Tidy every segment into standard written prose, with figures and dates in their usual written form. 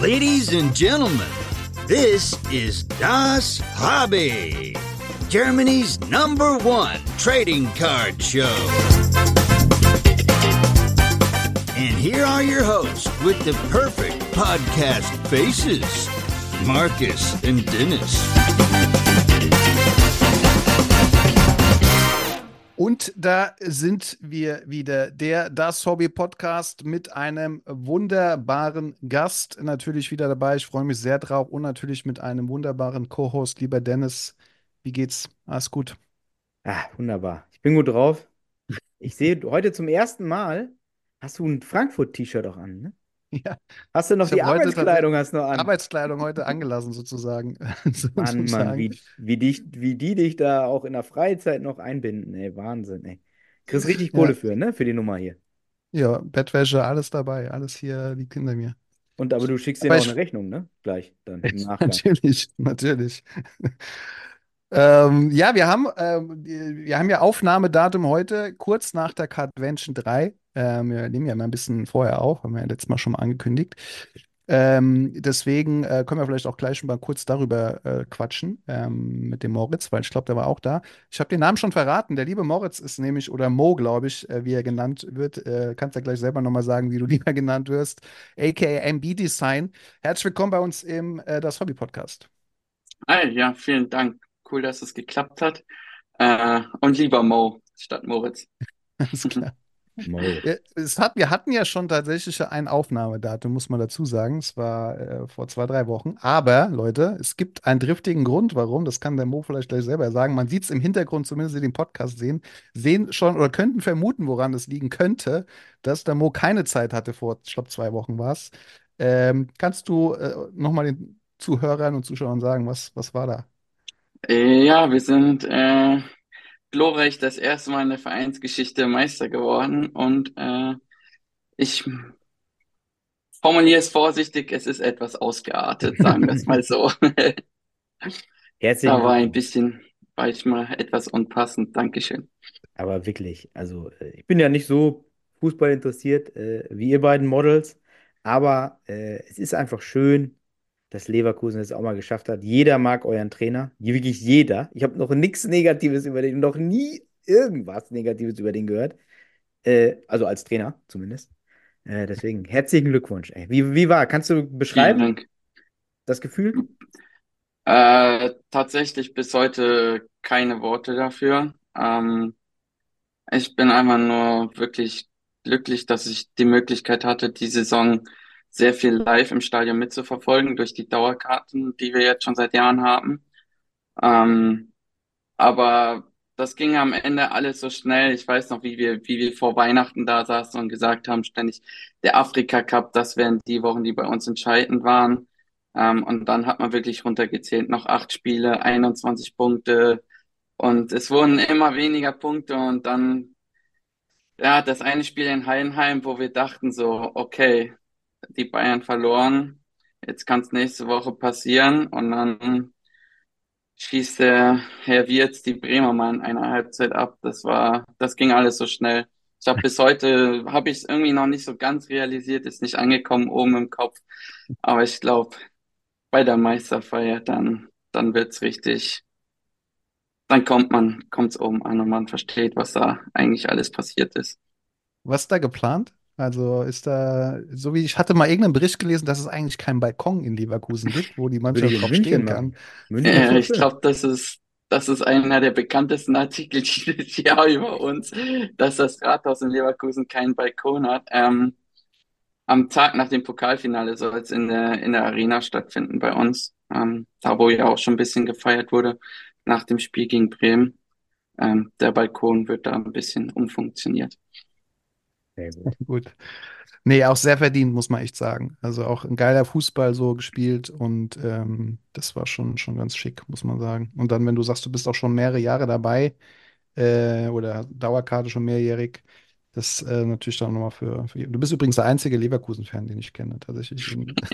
Ladies and gentlemen, this is Das Hobby, Germany's #1 trading card show. And here are your hosts with the perfect podcast faces, Marcus and Dennis. Und da sind wir wieder, der Das Hobby Podcast mit einem wunderbaren Gast natürlich wieder dabei. Ich freue mich sehr drauf und natürlich mit einem wunderbaren Co-Host, lieber Dennis. Wie geht's? Alles gut? Wunderbar. Ich bin gut drauf. Ich sehe heute zum ersten Mal, hast du ein Frankfurt-T-Shirt auch an, ne? Ja, Hast du noch ich die habe heute Arbeitskleidung hast du noch an? Arbeitskleidung heute angelassen sozusagen. Mann, sozusagen. wie die dich da auch in der Freizeit noch einbinden, ey, Wahnsinn, ey. Kriegst richtig Ja, Kohle für, ne? Für die Nummer hier. ja, Bettwäsche, alles dabei, alles hier liegt hinter mir. Aber du schickst Aber denen auch ich, eine Rechnung, ne? Gleich, dann im Nachgang. natürlich. Ja, wir haben ja Aufnahmedatum heute, kurz nach der Cardvention 3. Wir nehmen ja mal ein bisschen vorher auf, haben wir ja letztes Mal schon mal angekündigt. Deswegen können wir vielleicht auch gleich mal kurz darüber quatschen mit dem Moritz, weil ich glaube, der war auch da. Ich habe den Namen schon verraten. Der liebe Moritz ist nämlich, oder Mo, glaube ich, wie er genannt wird. Kannst ja gleich selber nochmal sagen, wie du lieber genannt wirst. AKA MB Design. Herzlich willkommen bei uns im Das Hobby Podcast. Hi, ja, vielen Dank. Cool, dass es geklappt hat. Und lieber Mo statt Moritz. Alles klar. Mo. Wir hatten ja schon tatsächlich ein Aufnahmedatum, muss man dazu sagen. Es war vor 2, 3 Wochen. Aber, Leute, es gibt einen driftigen Grund, warum. Das kann der Mo vielleicht gleich selber sagen. Man sieht es im Hintergrund, zumindest in dem Podcast sehen schon oder könnten vermuten, woran es liegen könnte, dass der Mo keine Zeit hatte vor, ich glaube, 2 Wochen war es. Kannst du nochmal den Zuhörern und Zuschauern sagen, was war da? Ja, wir sind glorreich das erste Mal in der Vereinsgeschichte Meister geworden. Und ich formuliere es vorsichtig, es ist etwas ausgeartet, sagen wir es mal so. Herzlichen War ich mal etwas unpassend. Dankeschön. Aber wirklich, also ich bin ja nicht so Fußball interessiert wie ihr beiden Models, aber es ist einfach schön, dass Leverkusen es auch mal geschafft hat. Jeder mag euren Trainer, wirklich jeder. Ich habe noch nichts Negatives über den, noch nie irgendwas Negatives über den gehört. Also als Trainer zumindest. Deswegen herzlichen Glückwunsch. Ey. Wie war? Kannst du Vielen beschreiben, Dank. das Gefühl? Tatsächlich bis heute keine Worte dafür. Ich bin einfach nur wirklich glücklich, dass ich die Möglichkeit hatte, die Saison sehr viel live im Stadion mitzuverfolgen durch die Dauerkarten, die wir jetzt schon seit Jahren haben. Ähm, aber das ging am Ende alles so schnell. Ich weiß noch, wie wir vor Weihnachten da saßen und gesagt haben, ständig, der Afrika Cup, das wären die Wochen, die bei uns entscheidend waren. Und dann hat man wirklich runtergezählt, noch 8 Spiele, 21 Punkte. Und es wurden immer weniger Punkte und dann, ja, das eine Spiel in Heidenheim, wo wir dachten so, okay, die Bayern verloren, jetzt kann es nächste Woche passieren und dann schießt der Herr Wirtz die Bremer mal in einer Halbzeit ab. Das ging alles so schnell. Ich habe bis heute, habe ich es irgendwie noch nicht so ganz realisiert, ist nicht angekommen oben im Kopf. Aber ich glaube, bei der Meisterfeier, dann wird's richtig, dann kommt's oben an und man versteht, was da eigentlich alles passiert ist. Was ist da geplant? Also ist da, so wie ich hatte mal irgendeinen Bericht gelesen, dass es eigentlich keinen Balkon in Leverkusen gibt, wo die Würde ich Mannschaft in drauf München stehen machen. kann. München ist doch Ich schön. glaube, das ist einer der bekanntesten Artikel dieses Jahr über uns, dass das Rathaus in Leverkusen keinen Balkon hat. Am Tag nach dem Pokalfinale soll es in der Arena stattfinden bei uns. Da wo ja auch schon ein bisschen gefeiert wurde nach dem Spiel gegen Bremen. Der Balkon wird da ein bisschen umfunktioniert. Sehr gut. Gut. Nee, auch sehr verdient, muss man echt sagen. Also auch ein geiler Fußball so gespielt und das war schon ganz schick, muss man sagen. Und dann, wenn du sagst, du bist auch schon mehrere Jahre dabei oder Dauerkarte schon mehrjährig, das natürlich dann nochmal Du bist übrigens der einzige Leverkusen-Fan, den ich kenne, tatsächlich.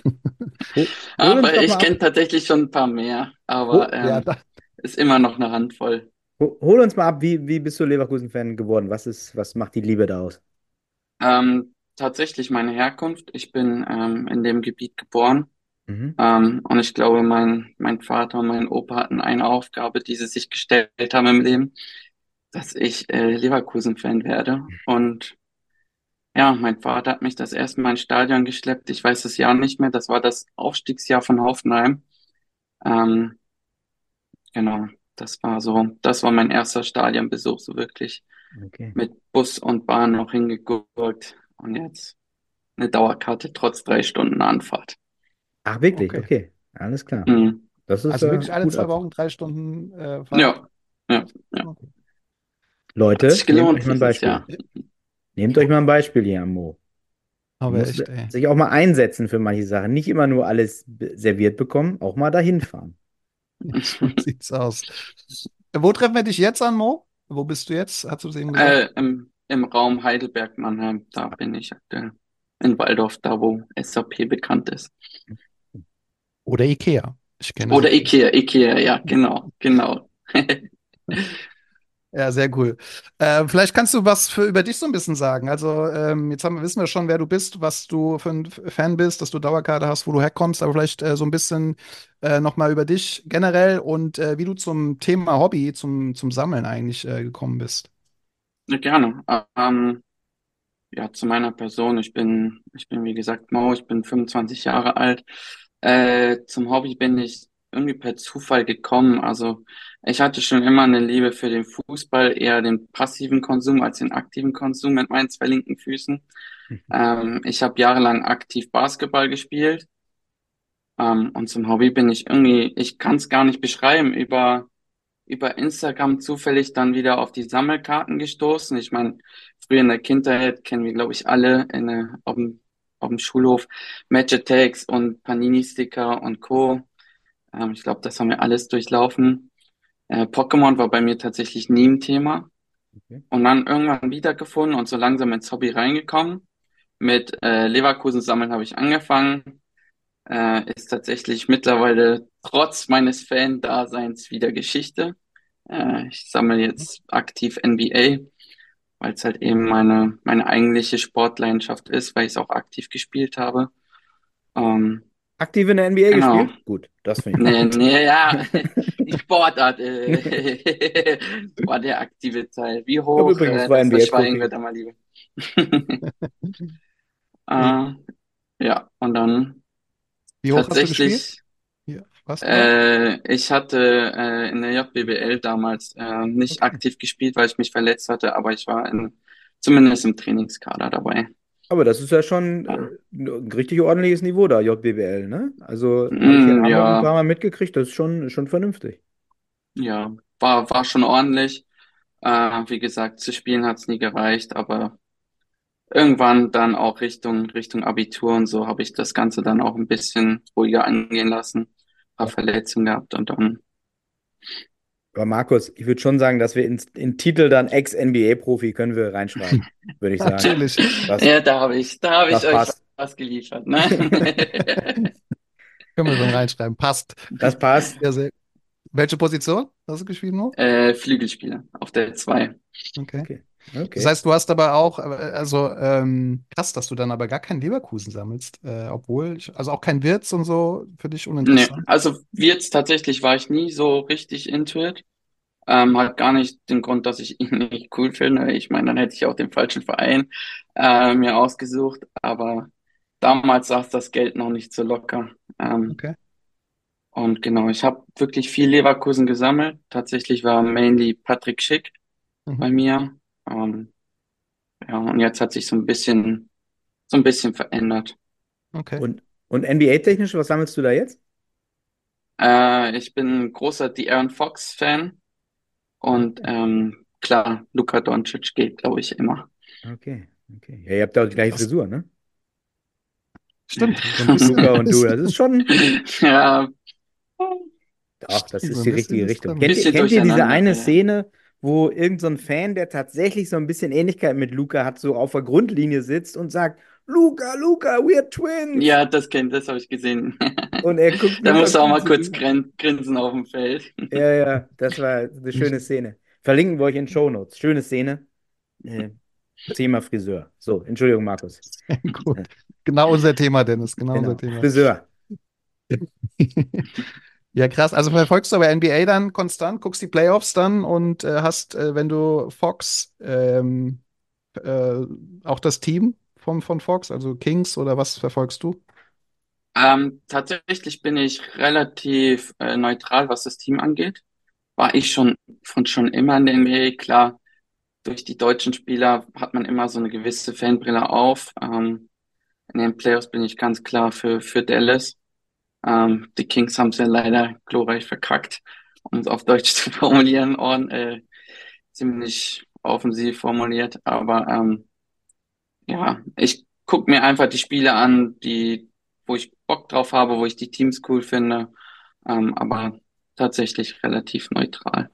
Hol uns Aber doch ich mal ab. kenne tatsächlich schon ein paar mehr, aber Ja, ist immer noch eine Handvoll. Hol uns mal ab, wie bist du Leverkusen-Fan geworden? Was macht die Liebe da aus? Tatsächlich meine Herkunft. Ich bin in dem Gebiet geboren. Mhm. Und ich glaube, mein Vater und mein Opa hatten eine Aufgabe, die sie sich gestellt haben im Leben, dass ich Leverkusen-Fan werde. Und ja, mein Vater hat mich das erste Mal ins Stadion geschleppt. Ich weiß das Jahr nicht mehr. Das war das Aufstiegsjahr von Hoffenheim. Ähm, genau, das war mein erster Stadionbesuch, so wirklich Okay. mit Bus und Bahn noch hingegurkt. Und jetzt eine Dauerkarte trotz 3 Stunden Anfahrt. Ach, wirklich? Okay. Okay. Alles klar. Mhm. Das ist Also wirklich alle gut 2 Wochen ab. 3 Stunden Fahrt. Ja, ja, ja. Okay. Hat Leute, sich nehmt euch gelohnt mal ein dieses Beispiel. Jahr. Nehmt euch mal ein Beispiel hier am Mo. Aber Muss echt, ey. sich auch mal einsetzen für manche Sachen. Nicht immer nur alles serviert bekommen, auch mal dahin fahren. So sieht's aus. Wo treffen wir dich jetzt an, Mo? Wo bist du jetzt? Hast du es eben gesagt? Im Raum Heidelberg-Mannheim, da bin ich aktuell. In Waldorf, da wo SAP bekannt ist. Oder Ikea. Ich kenne Oder sie. Ikea, ja, genau, genau. Ja, sehr cool. Vielleicht kannst du was über dich so ein bisschen sagen. Also, jetzt wissen wir schon, wer du bist, was du für ein Fan bist, dass du Dauerkarte hast, wo du herkommst, aber vielleicht so ein bisschen nochmal über dich generell und wie du zum Thema Hobby, zum Sammeln eigentlich gekommen bist. Ja, gerne. Ja, zu meiner Person. Ich bin wie gesagt Mo, ich bin 25 Jahre alt. Zum Hobby bin ich irgendwie per Zufall gekommen. Also ich hatte schon immer eine Liebe für den Fußball, eher den passiven Konsum als den aktiven Konsum mit meinen 2 linken Füßen. Ich habe jahrelang aktiv Basketball gespielt. Und zum Hobby bin ich irgendwie, ich kann es gar nicht beschreiben, über Instagram zufällig dann wieder auf die Sammelkarten gestoßen. Ich meine, früher in der Kindheit kennen wir, glaube ich, alle auf dem Schulhof Match Attax und Panini-Sticker und Co. Ich glaube, das haben wir alles durchlaufen. Pokémon war bei mir tatsächlich nie ein Thema. Okay. Und dann irgendwann wiedergefunden und so langsam ins Hobby reingekommen. Mit Leverkusen sammeln habe ich angefangen. Ist tatsächlich mittlerweile trotz meines Fan-Daseins wieder Geschichte. Ich sammle jetzt aktiv NBA, weil es halt eben meine eigentliche Sportleidenschaft ist, weil ich es auch aktiv gespielt habe. Ähm, Aktiv in der NBA genau. gespielt? Gut, das finde ich Nee, gut. nee, ja, die Sportart war der aktive Teil. Wie Ich habe hoch, übrigens zwei das verschweigen wir NBA-Trophäen. da mal lieber. Äh, ja, und dann Wie hoch hast du gespielt? tatsächlich. Hier, Basketball? Ich hatte in der JBL damals nicht aktiv gespielt, weil ich mich verletzt hatte, aber ich war zumindest im Trainingskader dabei. Aber das ist ja schon Ja, ein richtig ordentliches Niveau da, JBL, ne? Also habe ich hier in Hamburg ein ja, paar Mal mitgekriegt, das ist schon vernünftig. ja, war schon ordentlich. Wie gesagt, zu spielen hat's nie gereicht, aber irgendwann dann auch Richtung Abitur und so habe ich das Ganze dann auch ein bisschen ruhiger angehen lassen. Ein paar Verletzungen gehabt und dann. Aber Markus, ich würde schon sagen, dass wir in Titel dann Ex-NBA-Profi können wir reinschreiben, würde ich sagen. Natürlich. Das, Ja, da habe ich das euch passt. was geliefert, ne? Können wir schon reinschreiben. Passt. Das passt. Ja, sehr. Welche Position hast du gespielt, Mo? Flügelspieler auf der 2. Okay. Okay. Das Okay. heißt, du hast aber auch, also krass, dass du dann aber gar keinen Leverkusen sammelst, also auch kein Wirtz und so, für dich Nee, uninteressant. also jetzt tatsächlich war ich nie so richtig into it. Hat gar nicht den Grund, dass ich ihn nicht cool finde. Ich meine, dann hätte ich auch den falschen Verein mir ausgesucht. Aber damals saß das Geld noch nicht so locker. Okay. Und genau, ich habe wirklich viel Leverkusen gesammelt. Tatsächlich war mainly Patrick Schick Mhm. bei mir. Ähm, ja, und jetzt hat sich so ein bisschen verändert. Okay. Und NBA-technisch, was sammelst du da jetzt? Ich bin ein großer De'Aaron Fox-Fan und Okay. klar, Luka Doncic geht, glaube ich, immer. Okay. Okay. Ja, ihr habt da die gleiche Das Frisur, ne? stimmt. So ein bisschen Luca und du, ist, das ist schon. Ja, Ach, das ist so die ein bisschen richtige ist Richtung. drin. bisschen Kennt ihr diese durcheinander, eine ja. Szene, wo irgend so ein Fan, der tatsächlich so ein bisschen Ähnlichkeit mit Luca hat, so auf der Grundlinie sitzt und sagt, Luca, Luca, we're twins. Ja, das habe ich gesehen. Und er guckt Da Luca musst du auch mal grinsend kurz an. grinsen auf dem Feld. Ja, ja, das war eine schöne Szene. Verlinken wir euch in Shownotes. Schöne Szene. Äh, Thema Friseur. So, Entschuldigung, Markus. Sehr gut. Genau unser Thema, Dennis. Genau unser Genau, Thema. Friseur. Ja, krass. Also verfolgst du aber NBA dann konstant, guckst die Playoffs dann und hast, wenn du Fox, äh, auch das Team von Fox, also Kings oder was verfolgst du? Tatsächlich bin ich relativ neutral, was das Team angeht. War ich schon immer in der NBA. Klar, durch die deutschen Spieler hat man immer so eine gewisse Fanbrille auf. In den Playoffs bin ich ganz klar für Dallas. Die Kings haben es ja leider glorreich verkackt, um es auf Deutsch zu formulieren, und ziemlich offensiv formuliert. Aber ja, ich gucke mir einfach die Spiele an, wo ich Bock drauf habe, wo ich die Teams cool finde. Aber tatsächlich relativ neutral.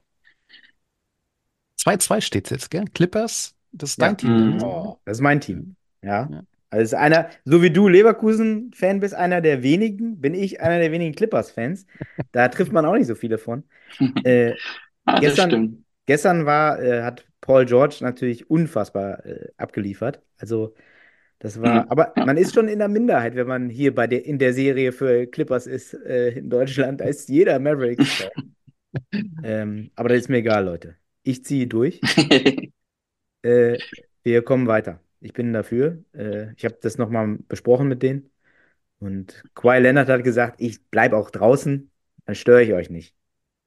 2-2 steht jetzt, gell? Clippers, das ist dein Ja, Team dann, ne? Mhm. oh, das ist mein Team. Ja. Ja. Also ist einer, so wie du Leverkusen-Fan bist, einer der wenigen, bin ich einer der wenigen Clippers-Fans. Da trifft man auch nicht so viele von. Äh, Ah, das gestern, stimmt. hat Paul George natürlich unfassbar abgeliefert. Also das war, Mhm. aber Ja. man ist schon in der Minderheit, wenn man hier in der Serie für Clippers ist in Deutschland. Da ist jeder Mavericks-Fan. Aber das ist mir egal, Leute. Ich ziehe durch. Äh, wir kommen weiter. Ich bin dafür. Ich habe das nochmal besprochen mit denen. Und Kawhi Leonard hat gesagt, ich bleibe auch draußen, dann störe ich euch nicht.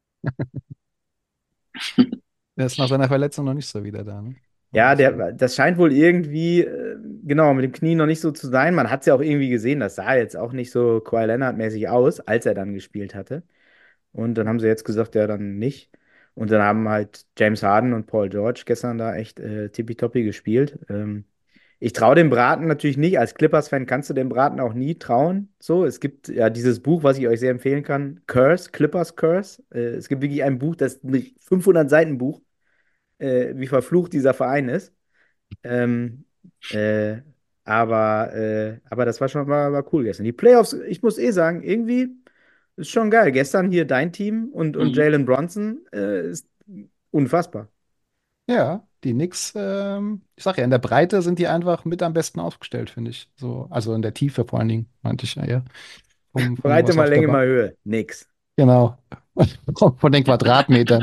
Der ist nach seiner Verletzung noch nicht so wieder da, ne? Ja, Das war- das scheint wohl irgendwie, genau, mit dem Knie noch nicht so zu sein. Man hat es ja auch irgendwie gesehen, das sah jetzt auch nicht so Kawhi Leonard-mäßig aus, als er dann gespielt hatte. Und dann haben sie jetzt gesagt, ja, dann nicht. Und dann haben halt James Harden und Paul George gestern da echt tippitoppi gespielt. Ich traue dem Braten natürlich nicht. Als Clippers-Fan kannst du dem Braten auch nie trauen. So, es gibt ja dieses Buch, was ich euch sehr empfehlen kann, Curse, Clippers Curse. Es gibt wirklich ein Buch, das ist ein 500 Seiten Buch, wie verflucht dieser Verein ist. Ähm, äh, aber das war war cool gestern. Die Playoffs, ich muss eh sagen, irgendwie ist schon geil. Gestern hier dein Team und Mhm. Jalen Brunson ist unfassbar. Ja, die Knicks, ich sag ja, in der Breite sind die einfach mit am besten aufgestellt, finde ich. So, also in der Tiefe vor allen Dingen, meinte ich ja eher. Vom Breite was mal auf der Länge Bank. mal Höhe. Nix. Genau. Von den Quadratmetern.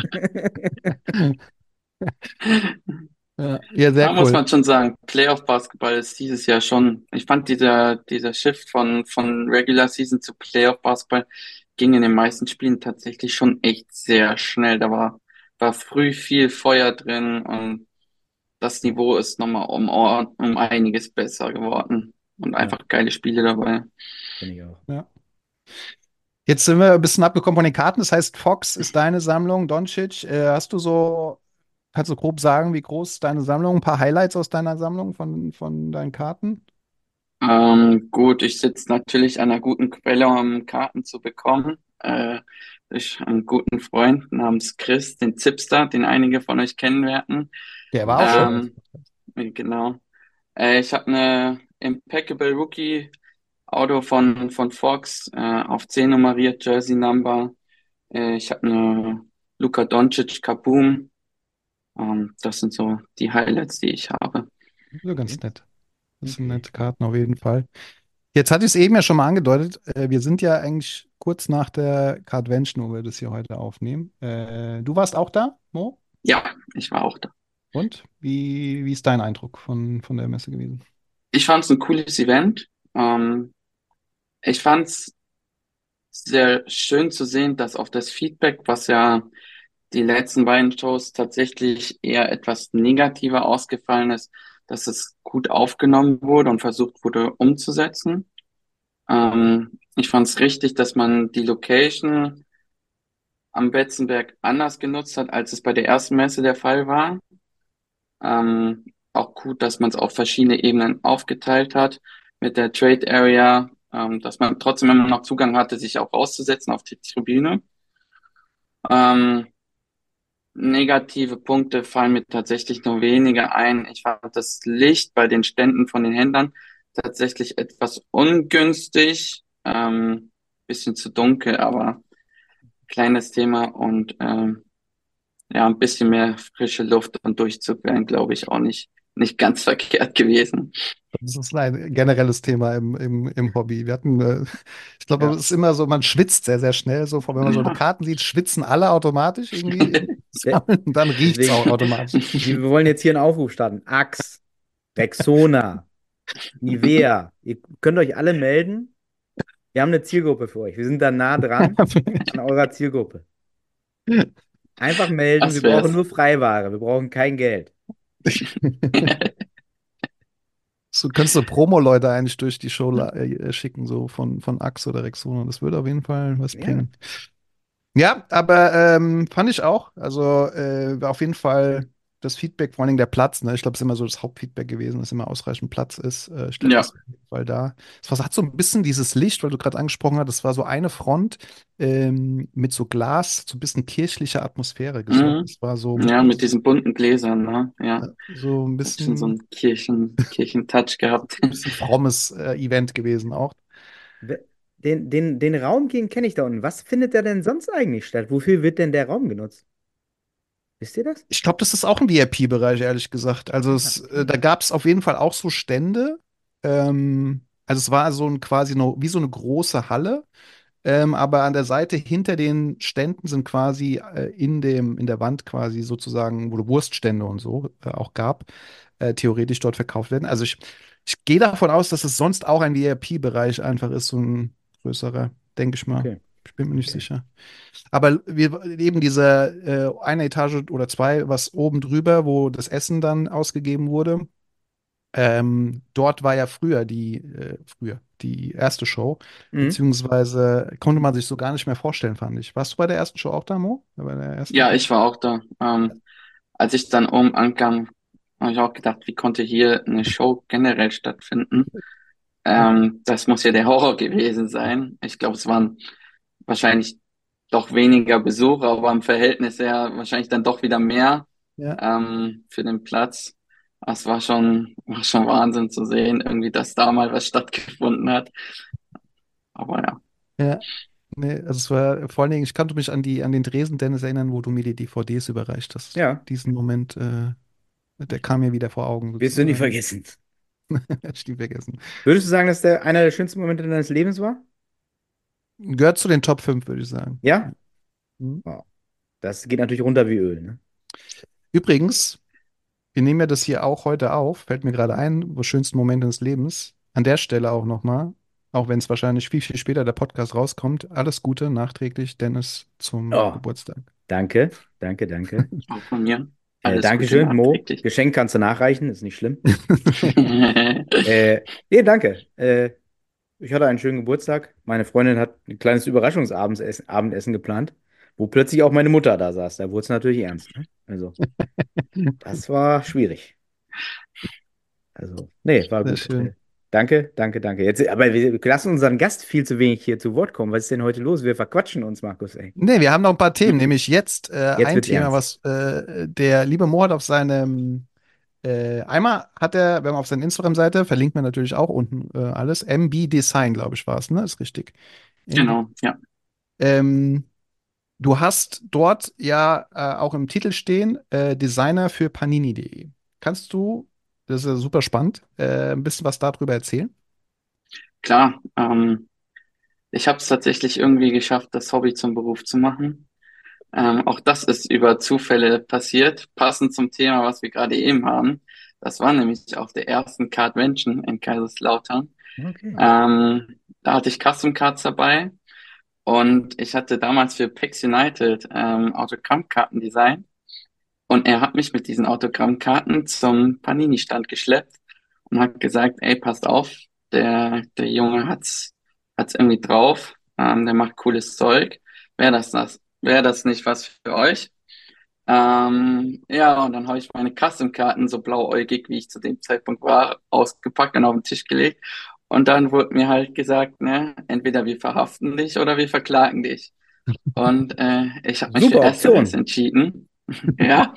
Ja, ja, sehr Da muss cool. man schon sagen, Playoff-Basketball ist dieses Jahr schon, ich fand dieser Shift von Regular Season zu Playoff-Basketball ging in den meisten Spielen tatsächlich schon echt sehr schnell. War früh viel Feuer drin, und das Niveau ist nochmal um einiges besser geworden und Ja, einfach geile Spiele dabei. finde ich auch. Ja. Jetzt sind wir ein bisschen abgekommen von den Karten. Das heißt, Fox ist deine Sammlung, Doncic. Kannst du grob sagen, wie groß ist deine Sammlung? Ein paar Highlights aus deiner Sammlung von deinen Karten? Gut, ich sitze natürlich an einer guten Quelle, um Karten zu bekommen. Durch einen guten Freund namens Chris, den Zipster, den einige von euch kennen werden. Der war auch schon mal. Ähm, genau. Ich habe eine Impeccable Rookie Auto von Fox, auf 10 nummeriert, Jersey Number. Ich habe eine Luka Doncic Kaboom. Das sind so die Highlights, die ich habe. So ganz Okay. nett. Das sind Okay. nette Karten auf jeden Fall. Jetzt hatte ich es eben ja schon mal angedeutet. Wir sind ja eigentlich kurz nach der Cardvention, wo wir das hier heute aufnehmen. Du warst auch da, Mo? Ja, ich war auch da. Und? Wie ist dein Eindruck von der Messe gewesen? Ich fand es ein cooles Event. Ich fand es sehr schön zu sehen, dass auf das Feedback, was ja die letzten beiden Shows tatsächlich eher etwas negativer ausgefallen ist, dass es gut aufgenommen wurde und versucht wurde umzusetzen. Ich fand es richtig, dass man die Location am Betzenberg anders genutzt hat, als es bei der ersten Messe der Fall war. Auch gut, dass man es auf verschiedene Ebenen aufgeteilt hat mit der Trade Area, dass man trotzdem immer noch Zugang hatte, sich auch rauszusetzen auf die Tribüne. Ähm, Negative Punkte fallen mir tatsächlich nur weniger ein. Ich fand das Licht bei den Ständen von den Händlern tatsächlich etwas ungünstig, bisschen zu dunkel, aber kleines Thema, und ja, ein bisschen mehr frische Luft und Durchzug wären, glaube ich, auch nicht nicht ganz verkehrt gewesen. Das ist ein generelles Thema im Hobby. Wir hatten, ich glaube, Ja. es ist immer so, man schwitzt sehr, sehr schnell. So, wenn man so eine Ja. Karten sieht, schwitzen alle automatisch irgendwie im De Sammeln und dann riecht es auch deswegen, automatisch. wir wollen jetzt hier einen Aufruf starten. Axe, Rexona, Nivea. Ihr könnt euch alle melden. Wir haben eine Zielgruppe für euch. Wir sind da nah dran an eurer Zielgruppe. Einfach melden. Wir Das brauchen wär's. nur Freiware. Wir brauchen kein Geld. So könntest du Promo-Leute eigentlich durch die Show schicken, so von Axe oder Rexona. Das würde auf jeden Fall was Ja. bringen. Ja, aber fand ich auch. Also war auf jeden Fall das Feedback, vor allen Dingen der Platz. Ne? Ich glaube, es ist immer so das Hauptfeedback gewesen, dass immer ausreichend Platz ist. Städte Ja. ist auf jeden Fall da. Hat so ein bisschen dieses Licht, weil du gerade angesprochen hast, das war so eine Front mit so Glas, so ein bisschen kirchliche Atmosphäre gesorgt. Mhm. Das war so Ja, mit wirklich diesen bunten Gläsern, ne? Ja. so ein Hat schon so bisschen, einen Kirchentouch gehabt. ein bisschen frommes Event gewesen auch. Den Raum kenne ich da unten. Was findet da denn sonst eigentlich statt? Wofür wird denn der Raum genutzt? Wisst ihr das? Ich glaube, das ist auch ein VIP-Bereich, ehrlich gesagt. Also Ah, okay. da gab es auf jeden Fall auch so Stände. Also es war so ein quasi wie so eine große Halle. Aber an der Seite hinter den Ständen sind quasi in der Wand quasi sozusagen, wo Wurststände und so auch gab, theoretisch dort verkauft werden. Also ich gehe davon aus, dass es sonst auch ein VIP-Bereich einfach ist, so ein größerer, denke ich mal. Okay. Ich bin mir nicht Okay. sicher. Aber wir eben diese eine Etage oder zwei, was oben drüber, wo das Essen dann ausgegeben wurde, dort war ja früher die erste Show, Mhm. beziehungsweise konnte man sich so gar nicht mehr vorstellen, fand ich. Warst du bei der ersten Show auch da, Mo? Bei der ersten Ja, Show? ich war auch da. Als ich dann oben ankam, habe ich auch gedacht, wie konnte hier eine Show generell stattfinden? Das muss ja der Horror gewesen sein. Ich glaube, es waren wahrscheinlich doch weniger Besucher, aber im Verhältnis her wahrscheinlich dann doch wieder mehr Ja, für den Platz. Das war schon Wahnsinn zu sehen, irgendwie, dass da mal was stattgefunden hat. Aber ja, ja. Nee, also es war vor allen Dingen, ich konnte mich an den Dresen Dennis erinnern, wo du mir die DVDs überreicht hast. Ja, Diesen Moment, der kam mir wieder vor Augen wirst du nie sozusagen. vergessen. Hätte ich die vergessen. Würdest du sagen, dass der einer der schönsten Momente deines Lebens war? Gehört zu den Top 5, würde ich sagen. Ja? Mhm. Oh, das geht natürlich runter wie Öl, ne? Übrigens, wir nehmen ja das hier auch heute auf, fällt mir gerade ein, wo schönsten Momente des Lebens. An der Stelle auch nochmal, auch wenn es wahrscheinlich viel, viel später der Podcast rauskommt, alles Gute nachträglich, Dennis, zum Oh, Geburtstag. danke, danke, danke. auch von mir. Alles Gute Dankeschön, Mo. nachträglich. Geschenk kannst du nachreichen, ist nicht schlimm. Nee, danke. Ich hatte einen schönen Geburtstag. Meine Freundin hat ein kleines Überraschungsabendessen geplant, wo plötzlich auch meine Mutter da saß. Da wurde es natürlich ernst. Ne? Also, das war schwierig. Also, nee, war Sehr gut. schön. Danke, danke, danke. Jetzt, aber wir lassen unseren Gast viel zu wenig hier zu Wort kommen. Was ist denn heute los? Wir verquatschen uns, Markus, ey. Nee, wir haben noch ein paar Themen, nämlich jetzt Jetzt ein wird's Thema, ernst. was der liebe Mo hat auf seinem, einmal hat er, wenn man auf seiner Instagram-Seite, verlinkt man natürlich auch unten alles, MB Design, glaube ich, war es, ne? Ist richtig. MB. Genau, ja. Ähm, Du hast dort ja auch im Titel stehen, Designer für Panini.de. Kannst du, das ist ja super spannend, ein bisschen was darüber erzählen? Klar, ich habe es tatsächlich irgendwie geschafft, das Hobby zum Beruf zu machen. Auch das ist über Zufälle passiert, passend zum Thema, was wir gerade eben haben. Das war nämlich auf der ersten Cardvention in Kaiserslautern. Okay. Da hatte ich Custom Cards dabei und ich hatte damals für PAX United Autogrammkarten designt und er hat mich mit diesen Autogrammkarten zum Panini-Stand geschleppt und hat gesagt, ey, passt auf, der Junge hat's irgendwie drauf, der macht cooles Zeug. Wäre das nicht was für euch? Ja, und dann habe ich meine Custom-Karten, so blauäugig, wie ich zu dem Zeitpunkt war, ausgepackt und auf den Tisch gelegt. Und dann wurde mir halt gesagt, ne, entweder wir verhaften dich oder wir verklagen dich. Und ich habe mich für Super Ersteres Option. entschieden. Ja,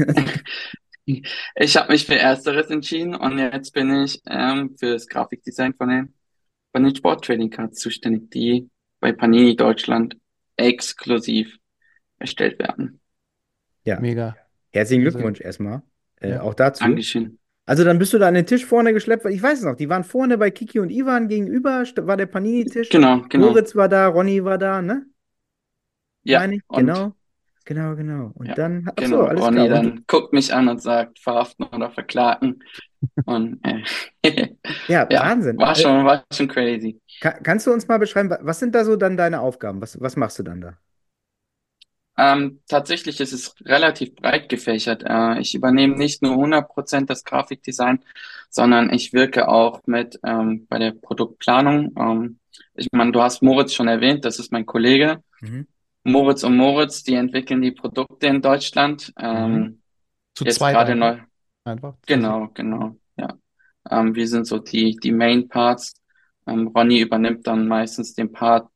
ich habe mich für Ersteres entschieden und jetzt bin ich für das Grafikdesign von den Sport Trading Cards zuständig, die bei Panini Deutschland exklusiv erstellt werden. Ja, Mega. herzlichen Sehr, sehr, Glückwunsch erstmal. ja. Auch dazu. Dankeschön. Also dann bist du da an den Tisch vorne geschleppt, weil ich weiß es noch, die waren vorne bei Kiki und Ivan gegenüber, war der Panini-Tisch. Genau, genau. Moritz war da, Ronny war da, ne? Ja, Meine ich, und genau. Genau, genau. Und ja, dann, ach so, genau. alles Ronny klar. Und du, dann guckt mich an und sagt, verhaften oder verklagen. Und ja, ja, Wahnsinn. war schon crazy. Kannst du uns mal beschreiben, was sind da so dann deine Aufgaben? Was machst du dann da? Tatsächlich ist es relativ breit gefächert. Ich übernehme nicht nur 100% das Grafikdesign, sondern ich wirke auch mit bei der Produktplanung. Ich meine, du hast Moritz schon erwähnt, das ist mein Kollege. Mhm. Moritz und Moritz, die entwickeln die Produkte in Deutschland. Mhm. Zu Jetzt zweit gerade einfach. neu. Einfach. Genau, genau, ja. Wir sind so die Main Parts. Ronny übernimmt dann meistens den Part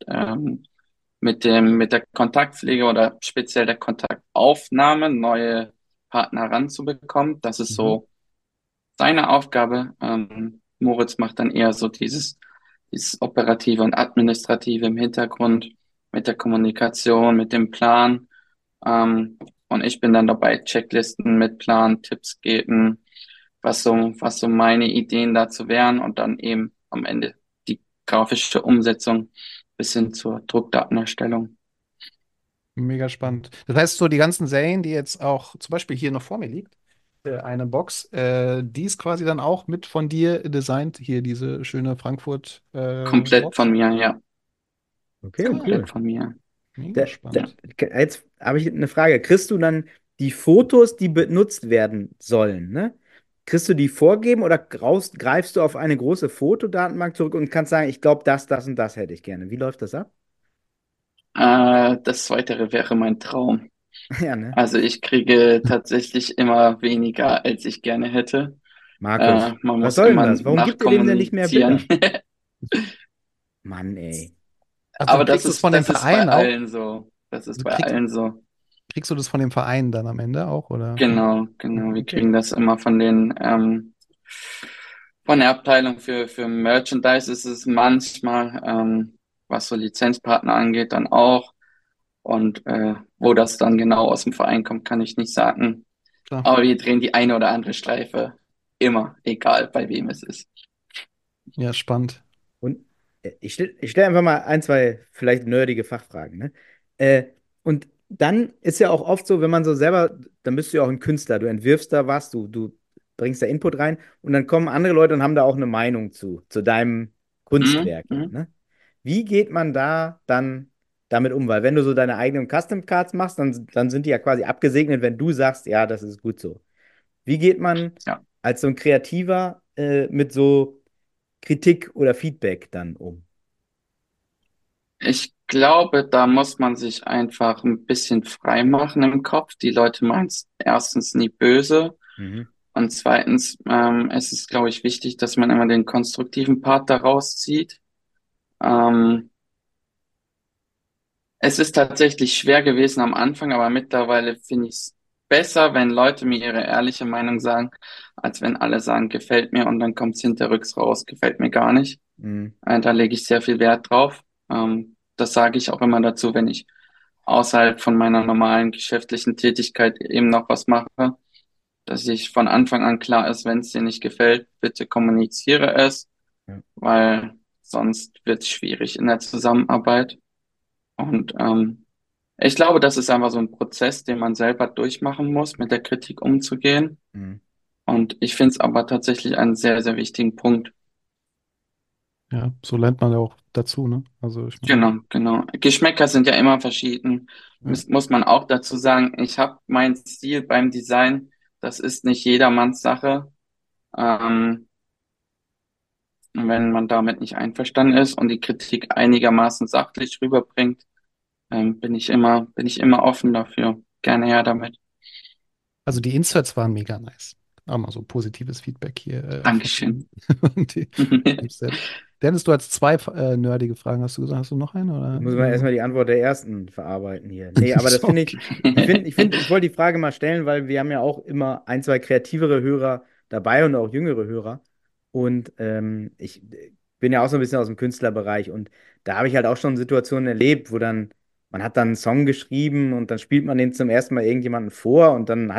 mit der Kontaktpflege oder speziell der Kontaktaufnahme, neue Partner ranzubekommen. Das ist Mhm. so seine Aufgabe. Moritz macht dann eher so dieses Operative und Administrative im Hintergrund mit der Kommunikation, mit dem Plan. Ähm, und ich bin dann dabei, Checklisten mit Plan, Tipps geben, was so meine Ideen dazu wären und dann eben am Ende die grafische Umsetzung bis hin zur Druckdatenerstellung. Mega spannend. Das heißt, so die ganzen Serien, die jetzt auch zum Beispiel hier noch vor mir liegt, eine Box, die ist quasi dann auch mit von dir designt. Hier diese schöne Frankfurt Komplett Box. von mir, ja. Okay, Geil. cool. Komplett von mir. Mega spannend. Jetzt habe ich eine Frage. Kriegst du dann die Fotos, die benutzt werden sollen, ne? Kriegst du die vorgeben oder greifst du auf eine große Fotodatenbank zurück und kannst sagen, ich glaube, das und das hätte ich gerne. Wie läuft das ab? Das Weitere wäre mein Traum. Ja, ne? Also ich kriege tatsächlich immer weniger, als ich gerne hätte. Markus, Man was muss soll denn immer das? Warum gibt ihr dem denn nicht mehr nachkommunizieren. Bilder? Mann, ey. Also Aber kriegst du es von dem das ist bei Verein auch? allen so. Das ist Also bei allen so. kriegst du das von dem Verein dann am Ende auch, oder? Genau, genau. Wir Okay. kriegen das immer von der Abteilung für Merchandise ist es manchmal, was so Lizenzpartner angeht, dann auch. Und wo das dann genau aus dem Verein kommt, kann ich nicht sagen. Klar. Aber wir drehen die eine oder andere Streife immer, egal bei wem es ist. Ja, spannend. Und ich stell einfach mal ein, zwei vielleicht nerdige Fachfragen, ne? Und dann ist ja auch oft so, wenn man so selber, dann bist du ja auch ein Künstler, du entwirfst da was, du bringst da Input rein und dann kommen andere Leute und haben da auch eine Meinung zu deinem Mhm, Kunstwerk, ja, mhm. ne? Wie geht man da dann damit um? Weil wenn du so deine eigenen Custom Cards machst, dann sind die ja quasi abgesegnet, wenn du sagst, ja, das ist gut so. Wie geht man Ja, als so ein Kreativer mit so Kritik oder Feedback dann um? ich glaube, da muss man sich einfach ein bisschen frei machen im Kopf. Die Leute meinen es erstens nie böse. Mhm. Und zweitens, es ist, glaube ich, wichtig, dass man immer den konstruktiven Part daraus zieht. Ähm, Es ist tatsächlich schwer gewesen am Anfang, aber mittlerweile finde ich es besser, wenn Leute mir ihre ehrliche Meinung sagen, als wenn alle sagen, gefällt mir und dann kommt es hinterrücks raus, gefällt mir gar nicht. Mhm. Da lege ich sehr viel Wert drauf. Das sage ich auch immer dazu, wenn ich außerhalb von meiner normalen geschäftlichen Tätigkeit eben noch was mache, dass ich von Anfang an klar ist, wenn es dir nicht gefällt, bitte kommuniziere es, Ja. weil sonst wird es schwierig in der Zusammenarbeit. Und ich glaube, das ist einfach so ein Prozess, den man selber durchmachen muss, mit der Kritik umzugehen. Mhm. Und ich finde es aber tatsächlich einen sehr, sehr wichtigen Punkt. Ja, so lernt man ja auch dazu, ne? Also ich meine, Genau, genau. Geschmäcker sind ja immer verschieden. ja. Muss man auch dazu sagen, ich habe meinen Stil beim Design, das ist nicht jedermanns Sache. Ähm, wenn man damit nicht einverstanden ist und die Kritik einigermaßen sachlich rüberbringt, bin ich immer offen dafür. Gerne her damit. Also die Inserts waren mega nice. Auch mal so positives Feedback hier Dankeschön. von dem Set. Dennis, du hast zwei nerdige Fragen, hast du gesagt? Hast du noch eine? Ich Oder? muss mal erstmal die Antwort der ersten verarbeiten hier. Nee, aber das finde Okay. ich wollte die Frage mal stellen, weil wir haben ja auch immer ein, zwei kreativere Hörer dabei und auch jüngere Hörer. Und ich bin ja auch so ein bisschen aus dem Künstlerbereich und da habe ich halt auch schon Situationen erlebt, man hat dann einen Song geschrieben und dann spielt man den zum ersten Mal irgendjemandem vor und dann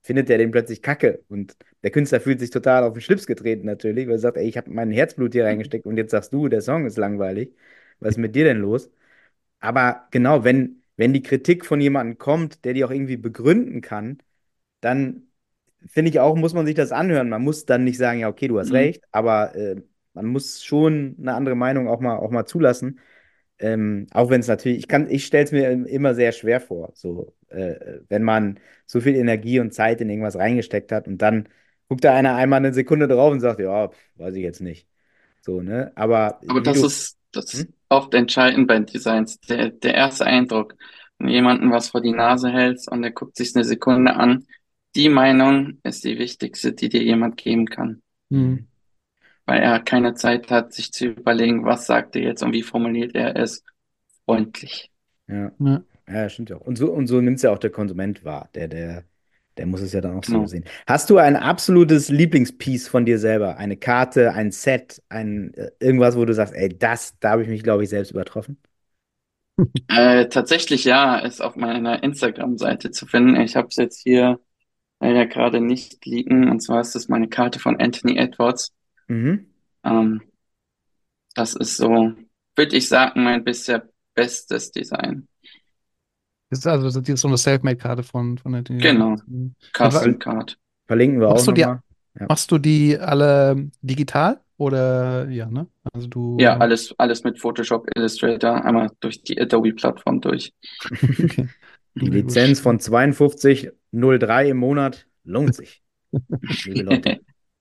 findet der den plötzlich kacke. Und der Künstler fühlt sich total auf den Schlips getreten natürlich, weil er sagt, ey, ich habe mein Herzblut hier reingesteckt und jetzt sagst du, der Song ist langweilig. Was ist mit dir denn los? Aber genau, wenn die Kritik von jemandem kommt, der die auch irgendwie begründen kann, dann finde ich auch, muss man sich das anhören. Man muss dann nicht sagen, ja, okay, du hast Mhm. recht, aber man muss schon eine andere Meinung auch mal zulassen. Auch wenn es natürlich, ich stelle es mir immer sehr schwer vor, so, wenn man so viel Energie und Zeit in irgendwas reingesteckt hat und dann guckt da einer einmal eine Sekunde drauf und sagt, ja, pf, weiß ich jetzt nicht. So, ne? Aber Aber wie du, das ist hm? oft entscheidend bei Designs, der erste Eindruck. Wenn du jemanden was vor die Nase hältst und der guckt sich eine Sekunde an, die Meinung ist die wichtigste, die dir jemand geben kann. Hm. Mhm. Weil er keine Zeit hat, sich zu überlegen, was sagt er jetzt und wie formuliert er es freundlich. Ja. Ja. Ja, stimmt ja auch. Und so nimmt es ja auch der Konsument wahr. Der muss es ja dann auch so Genau. sehen. Hast du ein absolutes Lieblingspiece von dir selber? Eine Karte, ein Set, irgendwas, wo du sagst, ey, da habe ich mich, glaube ich, selbst übertroffen? Tatsächlich ja, ist auf meiner Instagram-Seite zu finden. Ich habe es jetzt hier leider gerade nicht liegen. Und zwar ist das meine Karte von Anthony Edwards. Mhm. Ähm, Das ist so, würde ich sagen, mein bisher bestes Design. Das ist so eine Selfmade-Karte von der Genau, Mit wa- Custom Card. Verlinken wir auch machst du die, nochmal. Ja. machst du die alle digital oder ja, ne? Also Ja, du, alles mit Photoshop, Illustrator, einmal durch die Adobe-Plattform durch. okay, Die sehr gut. Lizenz von 52,03 im Monat lohnt sich, liebe Leute.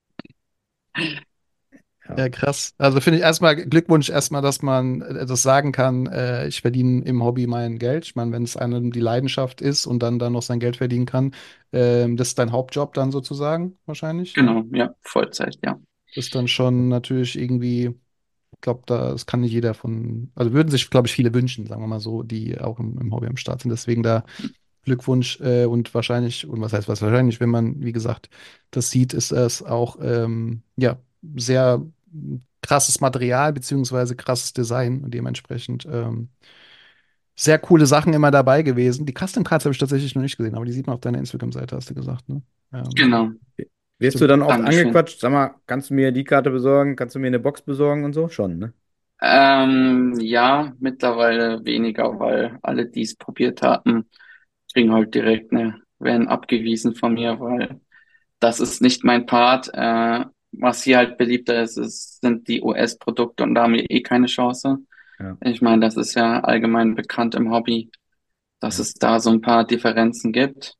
Ja. Ja, krass. Also finde ich erstmal Glückwunsch erstmal, dass man das sagen kann, ich verdiene im Hobby mein Geld. Ich meine, wenn es einem die Leidenschaft ist und dann noch sein Geld verdienen kann, das ist dein Hauptjob dann sozusagen wahrscheinlich, ne? Genau, ja, Vollzeit, ja. Das ist dann schon natürlich irgendwie, ich glaube, das kann nicht jeder also würden sich, glaube ich, viele wünschen, sagen wir mal so, die auch im Hobby am Start sind. Deswegen da Glückwunsch und wahrscheinlich, und was heißt was wahrscheinlich, wenn man, wie gesagt, das sieht, ist es auch ja sehr krasses Material beziehungsweise krasses Design und dementsprechend sehr coole Sachen immer dabei gewesen. Die Custom Cards habe ich tatsächlich noch nicht gesehen, aber die sieht man auf deiner Instagram-Seite, hast du gesagt, ne? Genau, Wirst du dann oft Dankeschön. angequatscht? Sag mal, kannst du mir die Karte besorgen? Kannst du mir eine Box besorgen und so? Schon, ne? Ja, mittlerweile weniger, weil alle, die es probiert hatten, kriegen halt direkt werden abgewiesen von mir, weil das ist nicht mein Part. Was hier halt beliebter sind die US-Produkte und da haben wir eh keine Chance. Ja, Ich meine, das ist ja allgemein bekannt im Hobby, dass ja. es da so ein paar Differenzen gibt.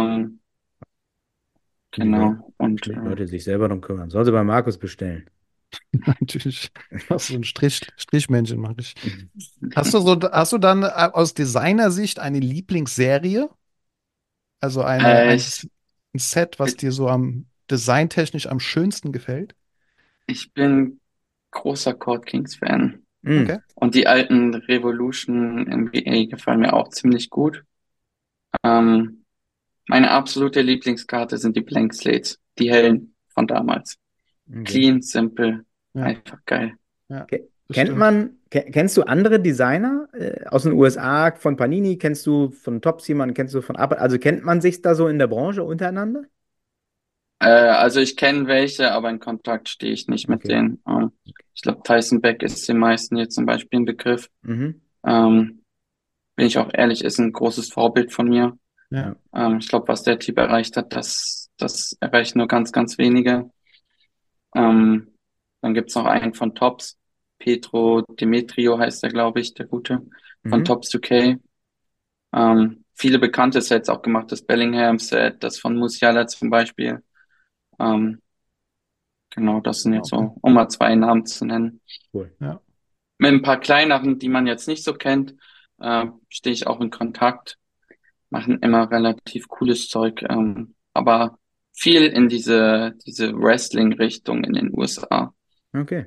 Und die Leute, Genau. Und Leute sich selber darum kümmern. Sollen sie bei Markus bestellen. natürlich. Auch so ein Strichmännchen mache ich. Hast du dann aus Designersicht eine Lieblingsserie? Also ich, ein Set, was dir so am designtechnisch am schönsten gefällt? ich bin großer Court Kings Fan. Mm, Okay. Und die alten Revolution NBA gefallen mir auch ziemlich gut. Ähm, Meine absolute Lieblingskarte sind die Blank Slates, die hellen von damals. okay. Clean, simple, Ja, einfach geil. ja, das Kennt stimmt. man, kennst du andere Designer aus den USA von Panini? Kennst du von Topps jemanden? Kennst du von Apple? Also kennt man sich da so in der Branche untereinander? Also ich kenne welche, aber in Kontakt stehe ich nicht mit Okay. denen. Ich glaube, Tyson Beck ist den meisten jetzt zum Beispiel ein Begriff. Mhm. Ähm, Wenn ich auch ehrlich, ist ein großes Vorbild von mir. Ja. Ja. Ich glaube, was der Typ erreicht hat, das erreichen nur ganz, ganz wenige. Ähm, Dann gibt's noch einen von Tops. Petro Demetrio heißt er, glaube ich, der Gute. Von Mhm. Tops 2K. Viele bekannte Sets auch gemacht. Das Bellingham-Set, das von Musiala zum Beispiel. Ähm, genau, das sind Ah, jetzt okay. so, um mal zwei Namen zu nennen. Cool. Ja. Mit ein paar kleineren, die man jetzt nicht so kennt, stehe ich auch in Kontakt. Machen immer relativ cooles Zeug. Aber viel in diese Wrestling-Richtung in den USA. Okay.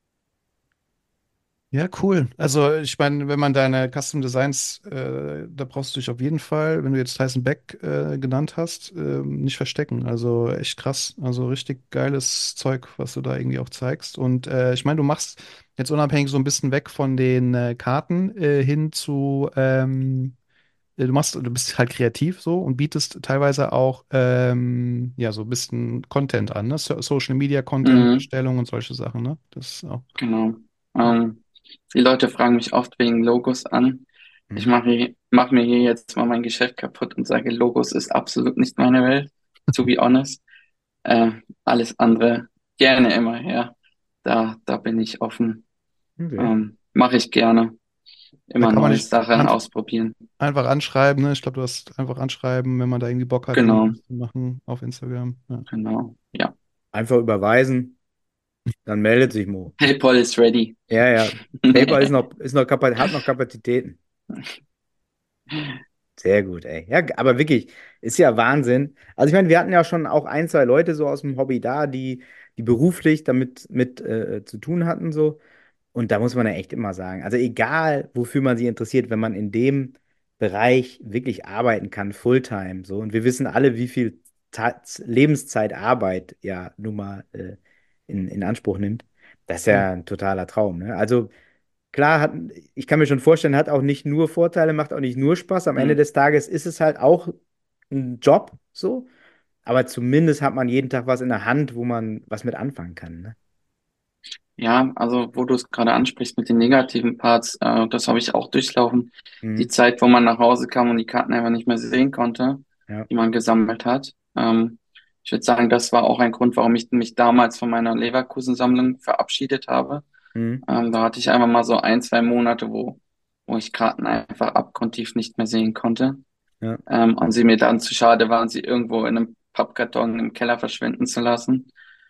Ja, cool. Also ich meine, wenn man deine Custom Designs, da brauchst du dich auf jeden Fall, wenn du jetzt Tyson Beck genannt hast, nicht verstecken. Also echt krass. Also richtig geiles Zeug, was du da irgendwie auch zeigst. Und ich meine, du machst jetzt unabhängig so ein bisschen weg von den Karten hin zu du bist halt kreativ so und bietest teilweise auch ja so ein bisschen Content an, ne? Social Media Content, Mhm, Erstellung und solche Sachen, ne? Das ist auch. genau. Ähm, Die Leute fragen mich oft wegen Logos an. Ich Mhm. mach mir hier jetzt mal mein Geschäft kaputt und sage, Logos ist absolut nicht meine Welt, to be honest. Äh, Alles andere gerne immer her. Da bin ich offen. Okay. Mache ich gerne. Da Immer kann man neue nicht Sachen ausprobieren. einfach anschreiben, ne? Ich glaube, du hast einfach anschreiben, wenn man da irgendwie Bock hat, irgendwie Genau, was zu machen auf Instagram. Ja. genau. Ja. Einfach überweisen, dann meldet sich Mo. PayPal is ready. Ja, ja. PayPal hat noch Kapazitäten. Sehr gut, ey. Ja, aber wirklich, ist ja Wahnsinn. Also ich meine, wir hatten ja schon auch ein, zwei Leute so aus dem Hobby da, die beruflich damit zu tun hatten so. Und da muss man ja echt immer sagen, also egal, wofür man sich interessiert, wenn man in dem Bereich wirklich arbeiten kann, Fulltime, so. Und wir wissen alle, wie viel Lebenszeit Arbeit ja nun mal in Anspruch nimmt. Das ist Ja. ja ein totaler Traum, ne? Also klar, ich kann mir schon vorstellen, hat auch nicht nur Vorteile, macht auch nicht nur Spaß. Am Ende Hm. des Tages ist es halt auch ein Job, so. Aber zumindest hat man jeden Tag was in der Hand, wo man was mit anfangen kann, ne? Ja, also wo du es gerade ansprichst mit den negativen Parts, das habe ich auch durchlaufen. Die Mhm. Zeit, wo man nach Hause kam und die Karten einfach nicht mehr sehen konnte, Ja. die man gesammelt hat. Ich würde sagen, das war auch ein Grund, warum ich mich damals von meiner Leverkusen-Sammlung verabschiedet habe. Mhm. Da hatte ich einfach mal so ein, zwei Monate, wo ich Karten einfach abgrundtief nicht mehr sehen konnte. Ja. Und sie mir dann zu schade waren, sie irgendwo in einem Pappkarton im Keller verschwinden zu lassen.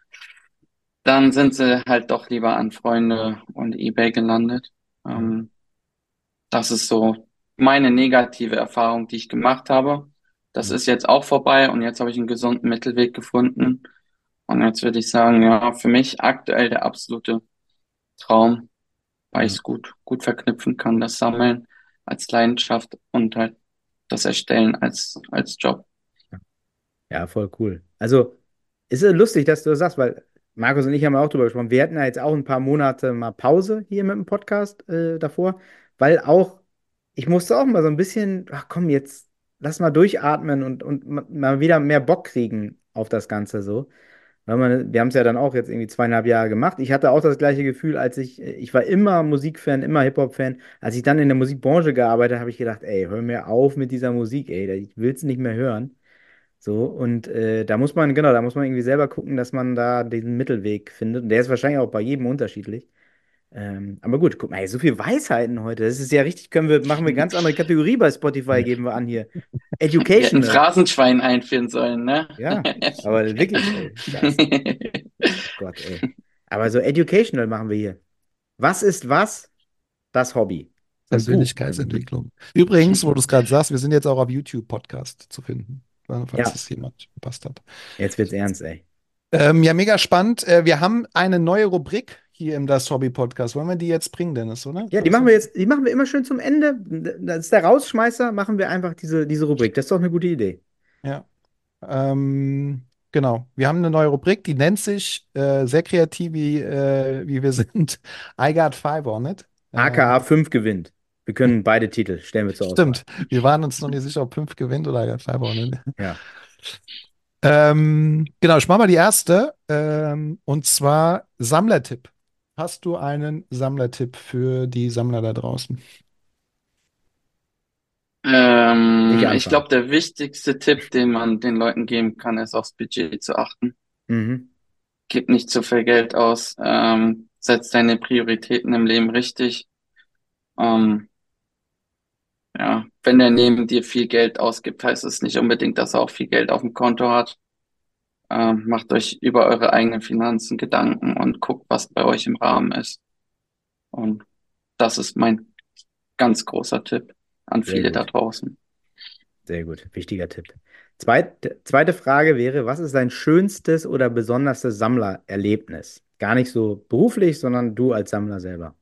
Dann sind sie halt doch lieber an Freunde und eBay gelandet. Ja. Ähm, Das ist so meine negative Erfahrung, die ich gemacht habe. Das Ja. ist jetzt auch vorbei und jetzt habe ich einen gesunden Mittelweg gefunden. Und jetzt würde ich sagen, ja, für mich aktuell der absolute Traum, weil ich Ja. es gut verknüpfen kann, das Sammeln als Leidenschaft und halt das Erstellen als Job. Ja, voll cool. Also, ist es lustig, dass du das sagst, weil Markus und ich haben auch drüber gesprochen. Wir hatten ja jetzt auch ein paar Monate mal Pause hier mit dem Podcast davor, weil auch, ich musste auch mal so ein bisschen, ach komm, jetzt lass mal durchatmen und mal wieder mehr Bock kriegen auf das Ganze so. Wir haben es ja dann auch jetzt irgendwie 2,5 Jahre gemacht. Ich hatte auch das gleiche Gefühl, ich war immer Musikfan, immer Hip-Hop-Fan. Als ich dann in der Musikbranche gearbeitet habe, habe ich gedacht, ey, hör mir auf mit dieser Musik, ey, ich will es nicht mehr hören. So, und da muss man irgendwie selber gucken, dass man da diesen Mittelweg findet. Und der ist wahrscheinlich auch bei jedem unterschiedlich. Aber gut, guck mal, ey, so viel Weisheiten heute. Das ist ja richtig, machen wir ganz andere Kategorie bei Spotify, geben wir an hier. Wir hätten Educational. Phrasenschwein einführen sollen, ne? Ja, aber wirklich, ey, scheiße. Gott, ey. Aber so educational machen wir hier. Was ist was? Das Hobby. So ein Buch. Persönlichkeitsentwicklung. Übrigens, wo du es gerade sagst, wir sind jetzt auch auf YouTube Podcast zu finden, falls Ja, es jemand verpasst hat. jetzt wird's ernst, ey. Ja, mega spannend. Wir haben eine neue Rubrik hier im Das Hobby Podcast. Wollen wir die jetzt bringen, Dennis, oder? Ja, die machen wir immer schön zum Ende. Das ist der Rausschmeißer, machen wir einfach diese Rubrik. Das ist doch eine gute Idee. Ja. Genau. Wir haben eine neue Rubrik, die nennt sich sehr kreativ, wie wir sind. I got five on it. AKA 5 gewinnt. Wir können beide Titel, stellen wir zur Auswahl. Stimmt. Wir waren uns noch nicht sicher, ob fünf gewinnt oder I got five on it. Ja. Genau, ich mache mal die erste. Und zwar Sammlertipp. Hast du einen Sammlertipp für die Sammler da draußen? Ich Ich anfangen. glaube, der wichtigste Tipp, den man den Leuten geben kann, ist aufs Budget zu achten. Mhm. Gib nicht zu viel Geld aus, setz deine Prioritäten im Leben richtig. Ähm, ja, wenn der neben dir viel Geld ausgibt, heißt es nicht unbedingt, dass er auch viel Geld auf dem Konto hat. Macht euch über eure eigenen Finanzen Gedanken und guckt, was bei euch im Rahmen ist. Und das ist mein ganz großer Tipp an Sehr viele da gut. draußen. Sehr gut. Wichtiger Tipp. Zweite Frage wäre, was ist dein schönstes oder besonderstes Sammlererlebnis? Gar nicht so beruflich, sondern du als Sammler selber.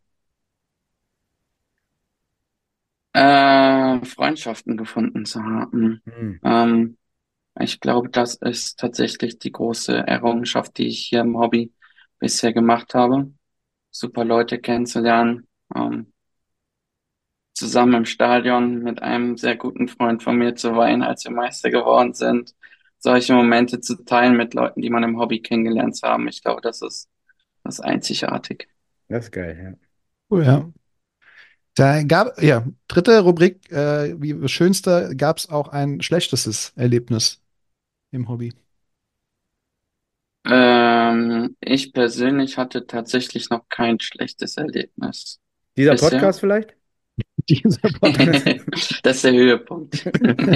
Freundschaften gefunden zu haben. Mhm. Ähm, Ich glaube, das ist tatsächlich die große Errungenschaft, die ich hier im Hobby bisher gemacht habe. Super Leute kennenzulernen, zusammen im Stadion mit einem sehr guten Freund von mir zu weinen, als wir Meister geworden sind. Solche Momente zu teilen mit Leuten, die man im Hobby kennengelernt haben. Ich glaube, das ist einzigartig. Das ist geil, ja. Cool, ja. Ja, dritte Rubrik, wie schönster, gab es auch ein schlechtestes Erlebnis im Hobby. Ich persönlich hatte tatsächlich noch kein schlechtes Erlebnis Dieser bisher. Podcast vielleicht? Dieser Podcast. Das ist der Höhepunkt.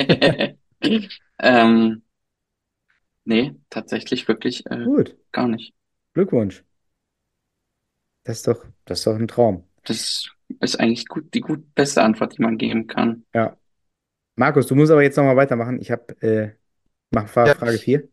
Ähm, nee, tatsächlich wirklich Gut, gar nicht. Glückwunsch. Das ist doch ein Traum. Das ist eigentlich gut beste Antwort, die man geben kann. Ja. Markus, du musst aber jetzt nochmal weitermachen. Mach Ja. Frage 4.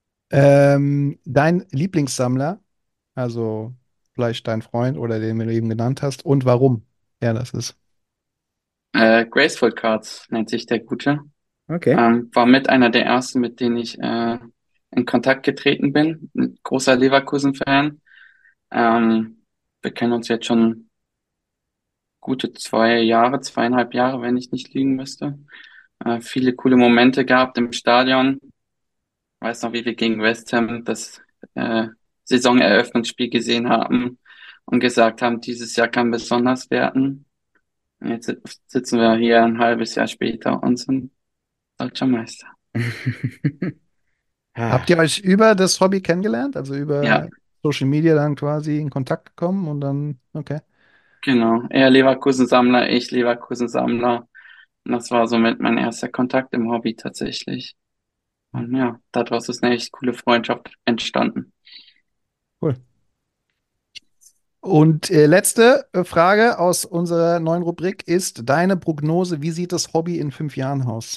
Dein Lieblingssammler, also vielleicht dein Freund oder den du eben genannt hast, und warum er das ist. Graceful Cards nennt sich der Gute. Okay. War mit einer der ersten, mit denen ich in Kontakt getreten bin. Ein großer Leverkusen-Fan. Wir kennen uns jetzt schon gute 2 Jahre, 2,5 Jahre, wenn ich nicht lügen müsste. Viele coole Momente gehabt im Stadion. Weiß noch, wie wir gegen West Ham das äh, Saisoneröffnungsspiel gesehen haben und gesagt haben, dieses Jahr kann besonders werden. Und jetzt sitzen wir hier ein halbes Jahr später und sind deutscher Meister. Ah, Habt ihr euch über das Hobby kennengelernt, also Ja, über Social Media dann quasi in Kontakt gekommen und dann, okay, genau. Er Leverkusen-Sammler, ich Leverkusen-Sammler. Und das war somit mein erster Kontakt im Hobby tatsächlich. Und ja, daraus ist eine echt coole Freundschaft entstanden. cool. Und letzte Frage aus unserer neuen Rubrik ist deine Prognose, wie sieht das Hobby in 5 Jahren aus?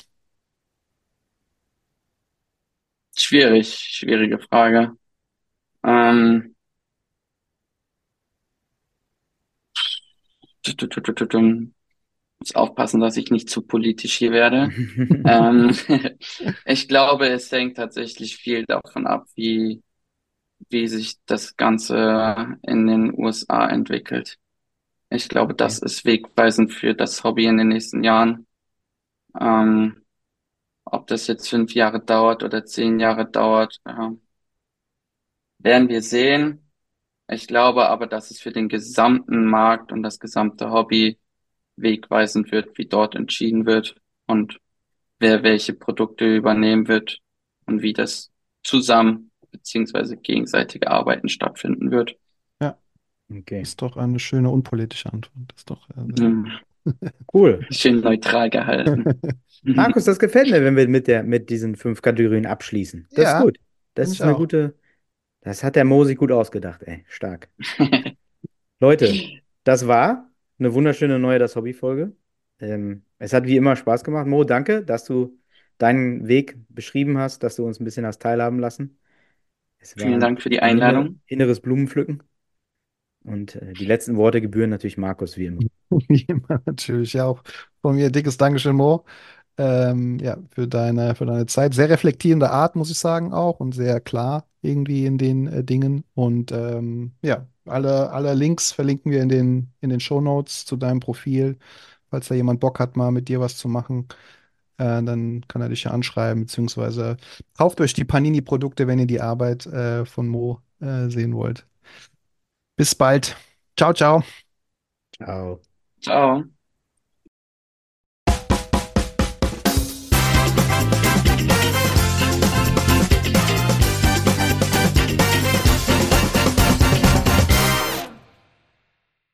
Schwierige Frage. Ähm, muss aufpassen, dass ich nicht zu politisch hier werde. Ähm, ich glaube, es hängt tatsächlich viel davon ab, wie sich das Ganze in den USA entwickelt. Ich glaube, Okay. das ist wegweisend für das Hobby in den nächsten Jahren. Ähm, ob das jetzt 5 Jahre dauert oder 10 Jahre dauert, werden wir sehen. Ich glaube aber, dass es für den gesamten Markt und das gesamte Hobby wegweisend wird, wie dort entschieden wird und wer welche Produkte übernehmen wird und wie das zusammen beziehungsweise gegenseitige Arbeiten stattfinden wird. Ja, Okay. ist doch eine schöne unpolitische Antwort. Das ist doch sehr Hm, Cool. schön neutral gehalten. Markus, das gefällt mir, wenn wir mit diesen 5 Kategorien abschließen. Das ist Ja, gut. Das finde ich ist eine auch. gute, das hat der Mo sich gut ausgedacht, ey. Stark. Leute, das war eine wunderschöne neue Das Hobby-Folge. Es hat wie immer Spaß gemacht. Mo, danke, dass du deinen Weg beschrieben hast, dass du uns ein bisschen hast teilhaben lassen. Es war Vielen Dank für die ein Einladung. inneres Blumenpflücken. Und die letzten Worte gebühren natürlich Markus, wie immer. Wie immer natürlich. Ja, auch von mir dickes Dankeschön, Mo. Ja, für deine Zeit. Sehr reflektierende Art, muss ich sagen, auch und sehr klar irgendwie in den Dingen. Und ja, alle Links verlinken wir in den Shownotes zu deinem Profil. Falls da jemand Bock hat, mal mit dir was zu machen, dann kann er dich ja anschreiben, beziehungsweise kauft euch die Panini-Produkte, wenn ihr die Arbeit von Mo sehen wollt. Bis bald. Ciao, ciao. Ciao. Ciao.